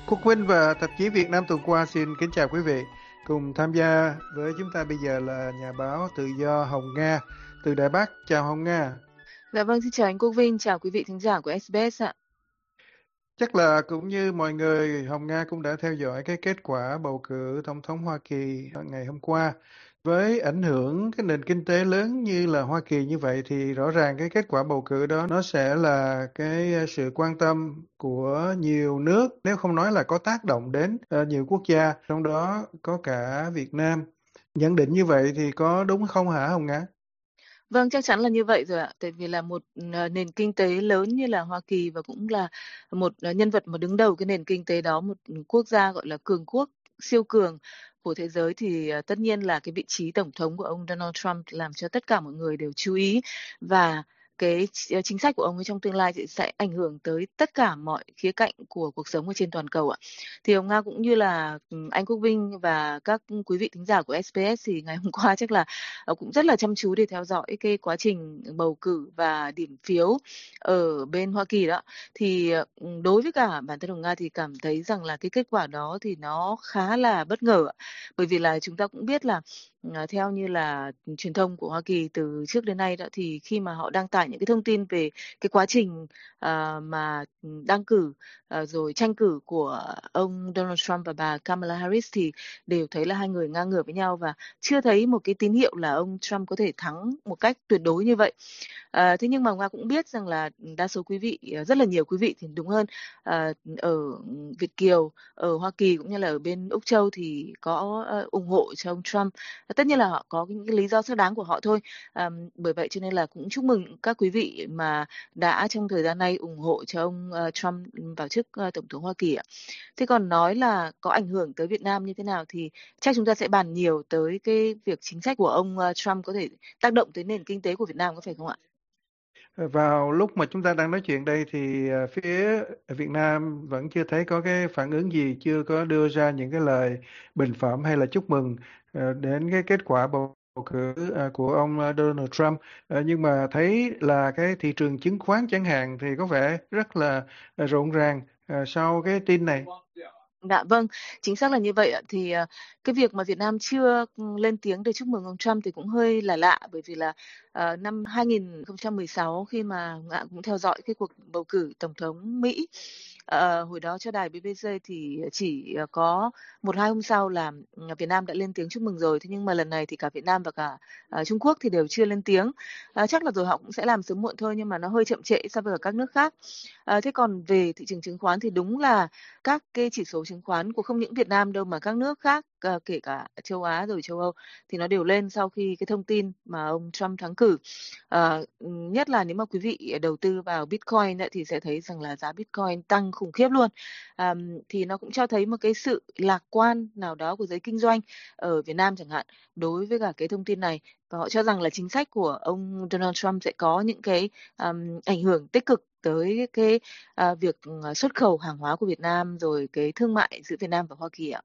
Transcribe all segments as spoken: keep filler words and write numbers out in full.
Quốc Vinh và tạp chí Việt Nam tuần qua xin kính chào quý vị. Cùng tham gia với chúng ta bây giờ là nhà báo tự do Hồng Nga từ Đài Bắc. Chào Hồng Nga. Dạ vâng, xin chào anh Quốc Vinh, chào quý vị thính giả của ét bê ét ạ. Chắc là cũng như mọi người, Hồng Nga cũng đã theo dõi cái kết quả bầu cử tổng thống Hoa Kỳ ngày hôm qua. Với ảnh hưởng cái nền kinh tế lớn như là Hoa Kỳ như vậy thì rõ ràng cái kết quả bầu cử đó nó sẽ là cái sự quan tâm của nhiều nước, nếu không nói là có tác động đến uh, nhiều quốc gia, trong đó có cả Việt Nam. Nhận định như vậy thì có đúng không hả Hồng Nga? Vâng, chắc chắn là như vậy rồi ạ. Tại vì là một ờ, nền kinh tế lớn như là Hoa Kỳ và cũng là một ờ, nhân vật mà đứng đầu cái nền kinh tế đó, một quốc gia gọi là cường quốc, siêu cường của thế giới thì ờ, tất nhiên là cái vị trí tổng thống của ông Donald Trump làm cho tất cả mọi người đều chú ý, và cái ch- chính sách của ông ấy trong tương lai thì sẽ ảnh hưởng tới tất cả mọi khía cạnh của cuộc sống ở trên toàn cầu ạ. Thì ông Nga cũng như là ừ, anh Quốc Vinh và các quý vị thính giả của ét bê ét thì ngày hôm qua chắc là ờ, cũng rất là chăm chú để theo dõi cái quá trình bầu cử và điểm phiếu ở bên Hoa Kỳ đó. Thì ờ, đối với cả bản thân Hồng Nga thì cảm thấy rằng là cái kết quả đó thì nó khá là bất ngờ ạ. Bởi vì là chúng ta cũng biết là à, theo như là truyền thông của Hoa Kỳ từ trước đến nay đó, thì khi mà họ đăng tải những cái thông tin về cái quá trình à, mà đăng cử à, rồi tranh cử của ông Donald Trump và bà Kamala Harris thì đều thấy là hai người ngang ngửa với nhau, và chưa thấy một cái tín hiệu là ông Trump có thể thắng một cách tuyệt đối như vậy. À, thế nhưng mà Nga cũng biết rằng là đa số quý vị, ờ, rất là nhiều quý vị thì đúng hơn, à, ở Việt kiều, ở Hoa Kỳ cũng như là ở bên Úc Châu thì có ờ, ủng hộ cho ông Trump. Và tất nhiên là họ có những cái lý do xác đáng của họ thôi. À, bởi vậy cho nên là cũng chúc mừng các quý vị mà đã trong thời gian nay ủng hộ cho ông ờ, Trump vào chức ờ, tổng thống Hoa Kỳ ạ. Thế còn nói là có ảnh hưởng tới Việt Nam như thế nào thì chắc chúng ta sẽ bàn nhiều tới cái việc chính sách của ông ờ, Trump có thể tác động tới nền kinh tế của Việt Nam, có phải không ạ? Vào lúc mà chúng ta đang nói chuyện đây thì à, phía Việt Nam vẫn chưa thấy có cái phản ứng gì, chưa có đưa ra những cái lời bình phẩm hay là chúc mừng à, đến cái kết quả bầu cử à, của ông à, Donald Trump. À, nhưng mà thấy là cái thị trường chứng khoán chẳng hạn thì có vẻ rất là à, rộn ràng à, sau cái tin này. Dạ vâng, chính xác là như vậy ạ. Thì à, cái việc mà Việt Nam chưa ừ, lên tiếng để chúc mừng ông Trump thì cũng hơi là lạ, bởi vì là à, năm hai nghìn không trăm mười sáu khi mà Ngạ cũng theo dõi cái cuộc bầu cử tổng thống Mỹ, ờ, hồi đó cho đài bê bê xê thì chỉ à, có một hai hôm sau là ừ, Việt Nam đã lên tiếng chúc mừng rồi. Thế nhưng mà lần này thì cả Việt Nam và cả à, Trung Quốc thì đều chưa lên tiếng. À, chắc là rồi họ cũng sẽ làm sớm muộn thôi, nhưng mà nó hơi chậm trễ so với ở các nước khác. À, thế còn về thị trường chứng khoán thì đúng là các cái chỉ số chứng khoán của không những Việt Nam đâu mà các nước khác, à, kể cả châu Á rồi châu Âu, thì nó đều lên sau khi cái thông tin mà ông Trump thắng cử. À, nhất là nếu mà quý vị đầu tư vào Bitcoin ấy, thì sẽ thấy rằng là giá Bitcoin tăng khủng khiếp luôn. À, thì nó cũng cho thấy một cái sự lạc quan nào đó của giới kinh doanh ở Việt Nam chẳng hạn đối với cả cái thông tin này, và họ cho rằng là chính sách của ông Donald Trump sẽ có những cái um, ảnh hưởng tích cực tới cái à, việc à, xuất khẩu hàng hóa của Việt Nam, rồi cái thương mại giữa Việt Nam và Hoa Kỳ ạ.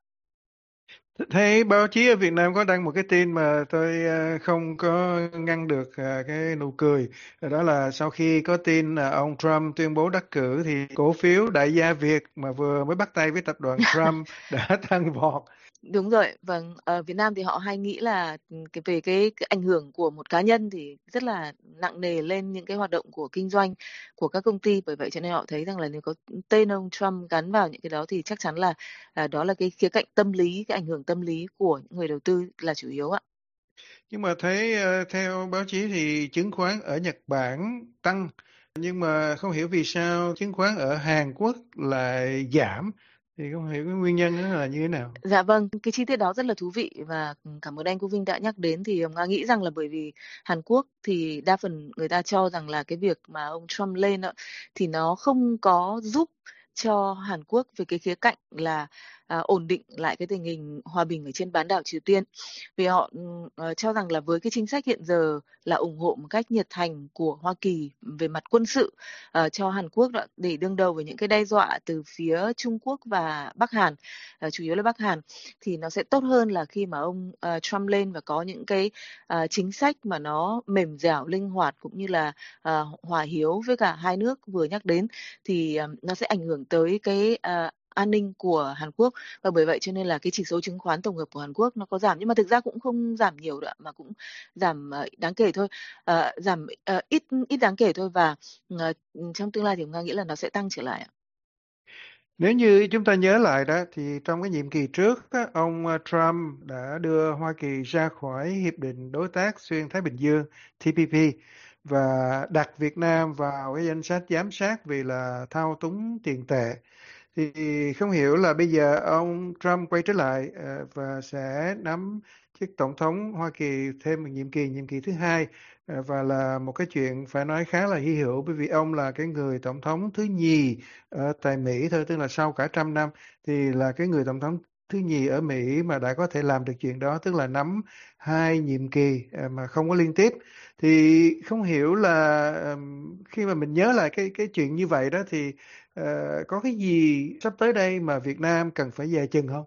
Thấy báo chí ở Việt Nam có đăng một cái tin mà tôi ờ, không có ngăn được ờ, cái nụ cười. Đó là sau khi có tin là ông Trump tuyên bố đắc cử thì cổ phiếu đại gia Việt mà vừa mới bắt tay với tập đoàn Trump đã tăng vọt. Đúng rồi, vâng, ở Việt Nam thì họ hay nghĩ là ừ, cái về cái, cái ảnh hưởng của một cá nhân thì rất là nặng nề lên những cái hoạt động của kinh doanh của các công ty, bởi vậy cho nên họ thấy rằng là nếu có tên ông Trump gắn vào những cái đó thì chắc chắn là à, đó là cái khía cạnh tâm lý, cái ảnh hưởng tâm lý của những người đầu tư là chủ yếu ạ. Nhưng mà thấy ờ, theo báo chí thì chứng khoán ở Nhật Bản tăng, nhưng mà không hiểu vì sao chứng khoán ở Hàn Quốc lại giảm. Thì không hiểu cái nguyên nhân đó là như thế nào. Dạ vâng, cái chi tiết đó rất là thú vị và cảm ơn anh Quốc Vinh đã nhắc đến. Thì Hồng Nga nghĩ rằng là bởi vì Hàn Quốc thì đa phần người ta cho rằng là cái việc mà ông Trump lên ạ, thì nó không có giúp cho Hàn Quốc về cái khía cạnh là à, ổn định lại cái tình hình hòa bình ở trên bán đảo Triều Tiên. Vì họ ừ, ờ, cho rằng là với cái chính sách hiện giờ là ủng hộ một cách nhiệt thành của Hoa Kỳ về mặt quân sự ờ, cho Hàn Quốc đó, để đương đầu với những cái đe dọa từ phía Trung Quốc và Bắc Hàn, ờ, chủ yếu là Bắc Hàn, thì nó sẽ tốt hơn là khi mà ông ờ, Trump lên và có những cái ờ, chính sách mà nó mềm dẻo, linh hoạt, cũng như là ờ, hòa hiếu với cả hai nước vừa nhắc đến, thì ờ, nó sẽ ảnh hưởng tới cái ờ, an ninh của Hàn Quốc, và bởi vậy cho nên là cái chỉ số chứng khoán tổng hợp của Hàn Quốc nó có giảm, nhưng mà thực ra cũng không giảm nhiều đâu ạ, mà cũng giảm ờ, đáng kể thôi. Ờ, giảm ờ, ít ít đáng kể thôi, và ờ, trong tương lai thì Nga nghĩ là nó sẽ tăng trở lại ạ. Nếu như chúng ta nhớ lại đó thì trong cái nhiệm kỳ trước á, ông ờ, Trump đã đưa Hoa Kỳ ra khỏi Hiệp định Đối tác Xuyên Thái Bình Dương T P P và đặt Việt Nam vào cái danh sách giám sát vì là thao túng tiền tệ. Thì không hiểu là bây giờ ông Trump quay trở lại ờ, và sẽ nắm chức tổng thống Hoa Kỳ thêm một nhiệm kỳ, nhiệm kỳ thứ hai, ờ, và là một cái chuyện phải nói khá là hy hữu, bởi vì ông là cái người tổng thống thứ nhì ở tại Mỹ thôi, tức là sau cả trăm năm thì là cái người tổng thống thứ nhì ở Mỹ mà đã có thể làm được chuyện đó, tức là nắm hai nhiệm kỳ ờ, mà không có liên tiếp. Thì không hiểu là ừm, khi mà mình nhớ lại cái cái chuyện như vậy đó thì Ờ, có cái gì sắp tới đây mà Việt Nam cần phải dè chừng không?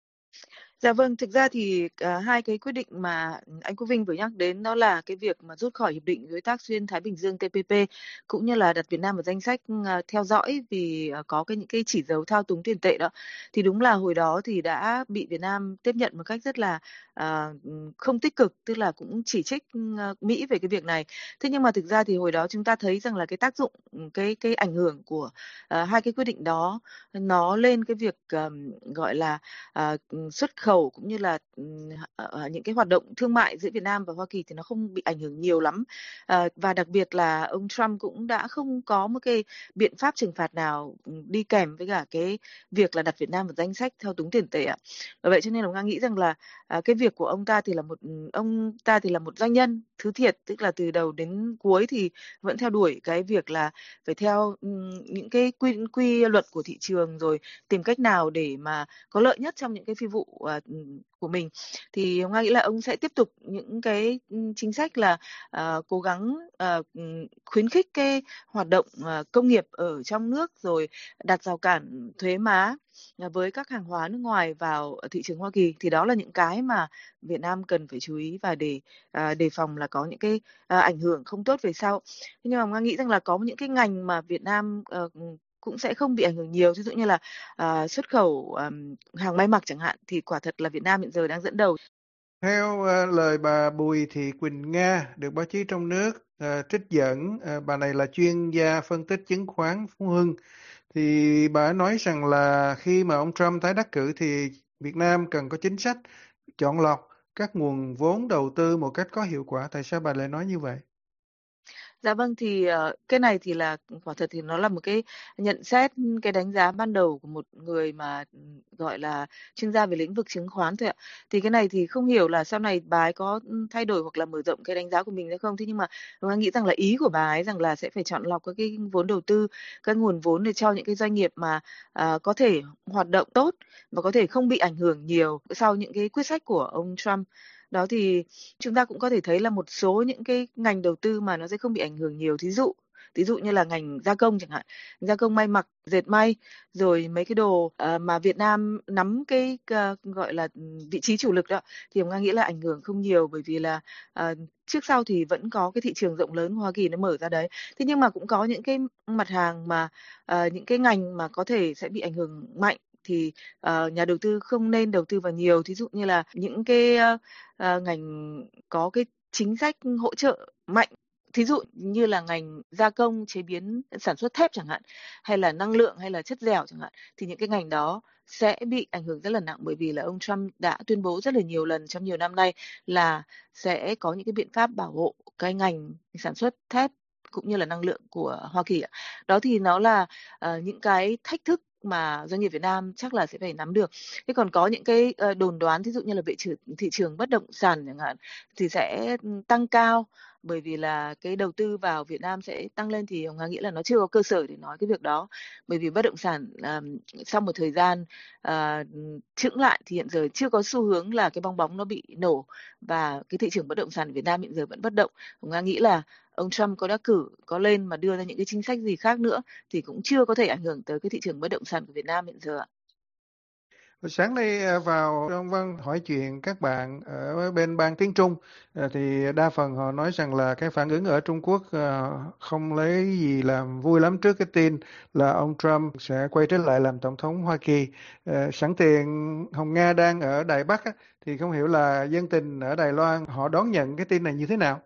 Dạ vâng, thực ra thì cả hai cái quyết định mà anh Quốc Vinh vừa nhắc đến, đó là cái việc mà rút khỏi Hiệp định Đối tác Xuyên Thái Bình Dương T P P, cũng như là đặt Việt Nam vào danh sách à, theo dõi vì à, có cái những cái chỉ dấu thao túng tiền tệ đó. Thì đúng là hồi đó thì đã bị Việt Nam tiếp nhận một cách rất là à, không tích cực, tức là cũng chỉ trích à, Mỹ về cái việc này. Thế nhưng mà thực ra thì hồi đó chúng ta thấy rằng là cái tác dụng, cái cái ảnh hưởng của à, hai cái quyết định đó nó lên cái việc à, gọi là à, xuất khẩu cũng như là ừm, ờ, những cái hoạt động thương mại giữa Việt Nam và Hoa Kỳ thì nó không bị ảnh hưởng nhiều lắm. À, và đặc biệt là ông Trump cũng đã không có một cái biện pháp trừng phạt nào đi kèm với cả cái việc là đặt Việt Nam vào danh sách thao túng tiền tệ ạ. Bởi vậy cho nên là Nga nghĩ rằng là à, cái việc của ông ta thì là một ông ta thì là một doanh nhân thứ thiệt, tức là từ đầu đến cuối thì vẫn theo đuổi cái việc là phải theo ừm, những cái quy quy luật của thị trường, rồi tìm cách nào để mà có lợi nhất trong những cái phi vụ à, của mình. Thì Nga nghĩ là ông sẽ tiếp tục những cái chính sách là à, cố gắng à, khuyến khích cái hoạt động à, công nghiệp ở trong nước, rồi đặt rào cản thuế má à, với các hàng hóa nước ngoài vào thị trường Hoa Kỳ. Thì đó là những cái mà Việt Nam cần phải chú ý và để à, đề phòng là có những cái à, ảnh hưởng không tốt về sau. Nhưng mà Nga nghĩ rằng là có những cái ngành mà Việt Nam uh, cũng sẽ không bị ảnh hưởng nhiều, ví dụ như là à, xuất khẩu à, hàng may mặc chẳng hạn, thì quả thật là Việt Nam hiện giờ đang dẫn đầu. Theo ờ, lời bà Bùi Thị Quỳnh Nga được báo chí trong nước ờ, trích dẫn, ờ, bà này là chuyên gia phân tích chứng khoán Phú Hưng, thì bà nói rằng là khi mà ông Trump tái đắc cử thì Việt Nam cần có chính sách chọn lọc các nguồn vốn đầu tư một cách có hiệu quả. Tại sao bà lại nói như vậy? Dạ vâng, thì ờ, cái này thì là quả thật thì nó là một cái nhận xét, cái đánh giá ban đầu của một người mà ừ, gọi là chuyên gia về lĩnh vực chứng khoán thôi ạ. Thì cái này thì không hiểu là sau này bà ấy có ừ, thay đổi hoặc là mở rộng cái đánh giá của mình hay không. Thế nhưng mà tôi nghĩ rằng là ý của bà ấy rằng là sẽ phải chọn lọc các cái vốn đầu tư, các nguồn vốn để cho những cái doanh nghiệp mà à, có thể hoạt động tốt và có thể không bị ảnh hưởng nhiều sau những cái quyết sách của ông Trump. Đó thì chúng ta cũng có thể thấy là một số những cái ngành đầu tư mà nó sẽ không bị ảnh hưởng nhiều, thí dụ ví dụ như là ngành gia công chẳng hạn, gia công may mặc, dệt may, rồi mấy cái đồ à, mà Việt Nam nắm cái à, gọi là vị trí chủ lực đó, thì Nga nghĩ là ảnh hưởng không nhiều, bởi vì là à, trước sau thì vẫn có cái thị trường rộng lớn của Hoa Kỳ nó mở ra đấy. Thế nhưng mà cũng có những cái mặt hàng mà à, những cái ngành mà có thể sẽ bị ảnh hưởng mạnh, thì uh, nhà đầu tư không nên đầu tư vào nhiều, thí dụ như là những cái uh, uh, ngành có cái chính sách hỗ trợ mạnh, thí dụ như là ngành gia công, chế biến, sản xuất thép chẳng hạn, hay là năng lượng, hay là chất dẻo chẳng hạn, thì những cái ngành đó sẽ bị ảnh hưởng rất là nặng, bởi vì là ông Trump đã tuyên bố rất là nhiều lần trong nhiều năm nay là sẽ có những cái biện pháp bảo hộ cái ngành sản xuất thép cũng như là năng lượng của Hoa Kỳ ạ. Đó thì nó là uh, những cái thách thức mà doanh nghiệp Việt Nam chắc là sẽ phải nắm được. Thế còn có những cái uh, đồn đoán, thí dụ như là về thị, thị trường bất động sản chẳng hạn, thì sẽ tăng cao, bởi vì là cái đầu tư vào Việt Nam sẽ tăng lên, thì Nga nghĩ là nó chưa có cơ sở để nói cái việc đó. Bởi vì bất động sản uh, sau một thời gian uh, chững lại thì hiện giờ chưa có xu hướng là cái bong bóng nó bị nổ, và cái thị trường bất động sản Việt Nam hiện giờ vẫn bất động. Nga nghĩ là ông Trump có đắc cử, có lên mà đưa ra những cái chính sách gì khác nữa thì cũng chưa có thể ảnh hưởng tới cái thị trường bất động sản của Việt Nam hiện giờ ạ. Sáng nay à, vào trong văn hỏi chuyện các bạn ở bên ban tiếng Trung à, thì đa phần họ nói rằng là cái phản ứng ở Trung Quốc à, không lấy gì làm vui lắm trước cái tin là ông Trump sẽ quay trở lại làm tổng thống Hoa Kỳ. À, sẵn tiện Hồng Nga đang ở Đài Bắc á, thì không hiểu là dân tình ở Đài Loan họ đón nhận cái tin này như thế nào?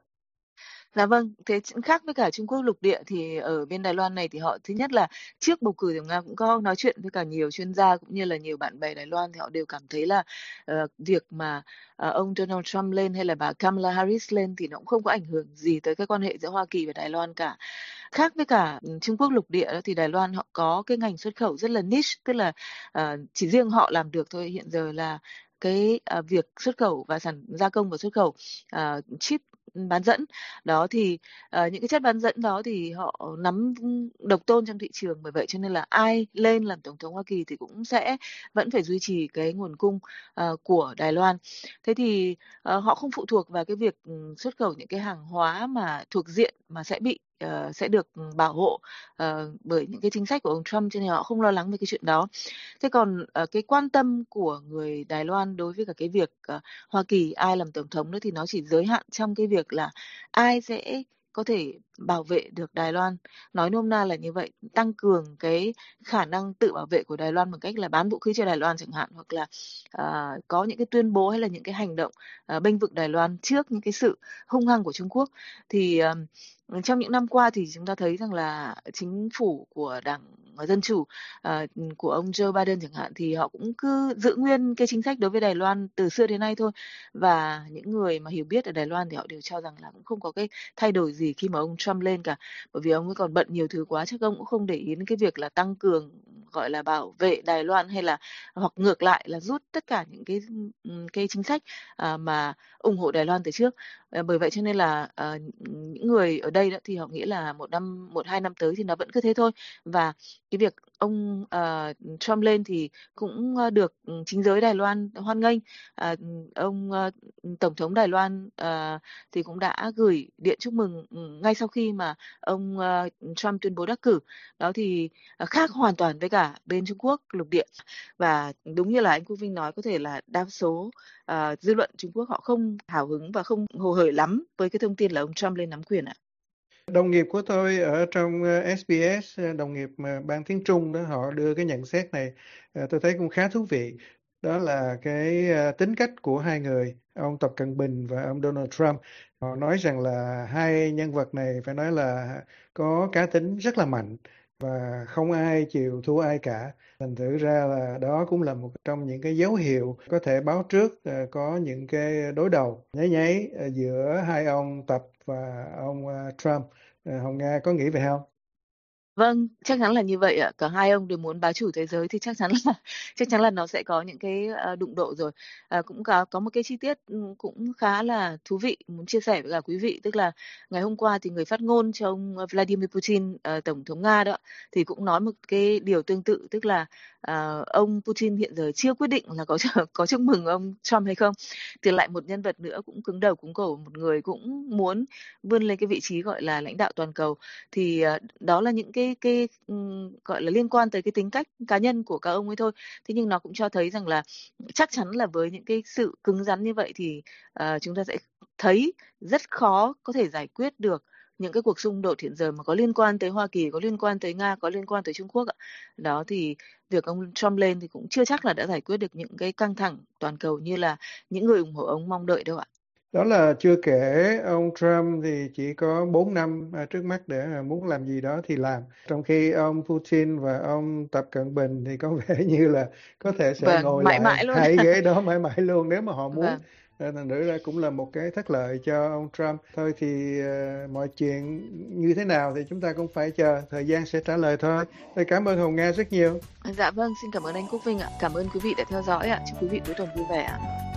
Dạ vâng, thế ch khác với cả Trung Quốc lục địa thì ở bên Đài Loan này thì họ thứ nhất là trước bầu cử thì Nga cũng có nói chuyện với cả nhiều chuyên gia cũng như là nhiều bạn bè Đài Loan thì họ đều cảm thấy là, ờ, việc mà, ờ, ông Donald Trump lên hay là bà Kamala Harris lên thì nó cũng không có ảnh hưởng gì tới cái quan hệ giữa Hoa Kỳ và Đài Loan cả. Khác với cả, ừm, Trung Quốc lục địa đó thì Đài Loan họ có cái ngành xuất khẩu rất là niche, tức là, ờ, chỉ riêng họ làm được thôi. Hiện giờ là cái, à, việc xuất khẩu và sản gia công và xuất khẩu, ờ, chip, bán dẫn. Đó thì, ờ, những cái chất bán dẫn đó thì họ nắm, độc tôn trong thị trường, bởi vậy cho nên là ai lên làm tổng thống Hoa Kỳ thì cũng sẽ vẫn phải duy trì cái nguồn cung, ờ, của Đài Loan. Thế thì, ờ, họ không phụ thuộc vào cái việc, ừm, xuất khẩu những cái hàng hóa mà thuộc diện mà sẽ bị, ờ, sẽ được, bảo hộ, ờ, bởi những cái chính sách của ông Trump, cho nên họ không lo lắng về cái chuyện đó. Thế còn, ờ, cái quan tâm của người Đài Loan đối với cả cái việc, ờ, Hoa Kỳ ai làm tổng thống nữa thì nó chỉ giới hạn trong cái việc là ai sẽ có thể bảo vệ được Đài Loan. Nói nôm na là như vậy, tăng cường cái khả năng tự bảo vệ của Đài Loan bằng cách là bán vũ khí cho Đài Loan chẳng hạn, hoặc là, ờ, có những cái tuyên bố hay là những cái hành động, ờ, bênh vực Đài Loan trước những cái sự hung hăng của Trung Quốc. Thì, ờm, trong những năm qua thì chúng ta thấy rằng là chính phủ của Đảng Dân Chủ, ờ, của ông Joe Biden chẳng hạn, thì họ cũng cứ giữ nguyên cái chính sách đối với Đài Loan từ xưa đến nay thôi. Và những người mà hiểu biết ở Đài Loan thì họ đều cho rằng là cũng không có cái thay đổi gì khi mà ông Trump lên cả. Bởi vì ông ấy còn bận nhiều thứ quá, chắc ông cũng không để ý đến cái việc là tăng cường, gọi là, bảo vệ Đài Loan hay là hoặc ngược lại là rút tất cả những cái, ừm, cái chính sách, à, mà ủng hộ Đài Loan từ trước. Ờ, bởi vậy cho nên là, ờ, những người ở đây đó thì họ nghĩ là một năm một, hai năm tới thì nó vẫn cứ thế thôi. Và cái việc ông, ờ, Trump lên thì cũng, ơ, được, ừm, chính giới Đài Loan hoan nghênh. À, ông, ơ, Tổng thống Đài Loan, ờ, thì cũng đã gửi điện chúc mừng, ừm, ngay sau khi mà ông, ơ, Trump tuyên bố đắc cử. Đó thì, ờ, khác hoàn toàn với cả bên Trung Quốc lục địa. Và đúng như là anh Quốc Vinh nói, có thể là đa số, ờ, dư luận Trung Quốc họ không hào hứng và không hồ hởi lắm với cái thông tin là ông Trump lên nắm quyền ạ. Đồng nghiệp của tôi ở trong ờ, ét bê ét, ờ, đồng nghiệp mà ban tiếng Trung đó, họ đưa cái nhận xét này, ờ, tôi thấy cũng khá thú vị. Đó là cái ờ, tính cách của hai người, ông Tập Cận Bình và ông Donald Trump. Họ nói rằng là hai nhân vật này phải nói là có cá tính rất là mạnh và không ai chịu thua ai cả. Thành thử ra là đó cũng là một trong những cái dấu hiệu có thể báo trước ờ, có những cái đối đầu nháy nháy ờ, giữa hai ông Tập và ông ờ, Trump. Ờ, Hồng Nga có nghĩ vậy không? Vâng, chắc chắn là như vậy ạ. Cả hai ông đều muốn bá chủ thế giới thì chắc chắn là chắc chắn là nó sẽ có những cái, ờ, đụng độ rồi. À, cũng có có một cái chi tiết, ừm, cũng khá là thú vị muốn chia sẻ với cả quý vị, tức là ngày hôm qua thì người phát ngôn cho ông, ơ, Vladimir Putin, ờ, Tổng thống Nga đó, thì cũng nói một cái điều tương tự, tức là, ờ, ông Putin hiện giờ chưa quyết định là có ch có chúc mừng ông Trump hay không. Thì lại một nhân vật nữa cũng cứng đầu cứng cổ, một người cũng muốn vươn lên cái vị trí, gọi là, lãnh đạo toàn cầu. Thì, ờ, đó là những cái cái, ừm, gọi là, liên quan tới cái tính cách cá nhân của các ông ấy thôi. Thế nhưng nó cũng cho thấy rằng là chắc chắn là với những cái sự cứng rắn như vậy thì, ờ, chúng ta sẽ thấy rất khó có thể giải quyết được những cái cuộc xung đột hiện giờ mà có liên quan tới Hoa Kỳ, có liên quan tới Nga, có liên quan tới Trung Quốc ạ. Đó, thì việc ông Trump lên thì cũng chưa chắc là đã giải quyết được những cái căng thẳng toàn cầu như là những người ủng hộ ông mong đợi đâu ạ. Đó là chưa kể ông Trump thì chỉ có bốn năm à, trước mắt để mà muốn làm gì đó thì làm. Trong khi ông Putin và ông Tập Cận Bình thì có vẻ như là có thể sẽ Vâng, ngồi mãi lại mãi luôn. hai ghế đó mãi mãi luôn nếu mà họ muốn. Vâng. À, thành thử ra cũng là một cái thất lợi cho ông Trump. Thôi thì à, mọi chuyện như thế nào thì chúng ta cũng phải chờ, thời gian sẽ trả lời thôi. Tôi cảm ơn Hồng Nga rất nhiều. Dạ vâng, xin cảm ơn anh Quốc Vinh ạ. Cảm ơn quý vị đã theo dõi ạ. Chúc quý vị cuối tuần vui vẻ ạ.